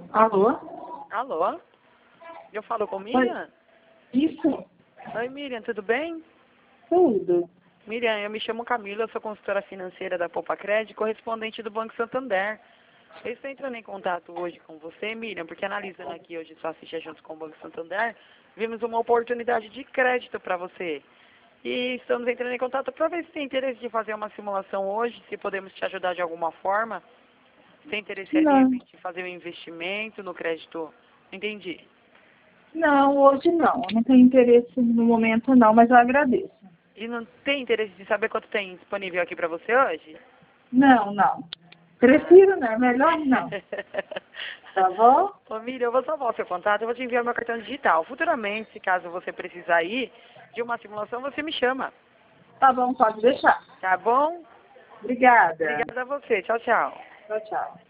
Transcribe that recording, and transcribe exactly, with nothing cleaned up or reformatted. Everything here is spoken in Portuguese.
Alô? Alô? Eu falo com Miriam? Isso, Oi, Miriam, tudo bem? tudo. Miriam, eu me chamo Camila, eu sou consultora financeira da Poupa Crédito, correspondente do Banco Santander. Eu estou entrando em contato hoje com você, Miriam, porque analisando aqui hoje sua ficha junto com o Banco Santander, vimos uma oportunidade de crédito para você. E estamos entrando em contato para ver se tem interesse de fazer uma simulação hoje, se podemos te ajudar de alguma forma. Se tem interesse de Não, repente em fazer um investimento no crédito. Entendi. não, hoje não. Não tenho interesse no momento não, mas eu agradeço. E não tem interesse de saber quanto tem disponível aqui para você hoje? Não, não. Prefiro não, melhor não. Tá bom? Ô, Miriam, eu vou salvar o seu contato, eu vou te enviar meu cartão digital. Futuramente, caso você precisar ir de uma simulação, você me chama. Tá bom, pode deixar. Tá bom? Obrigada. Obrigada a você. Tchau, tchau. Tchau, tchau.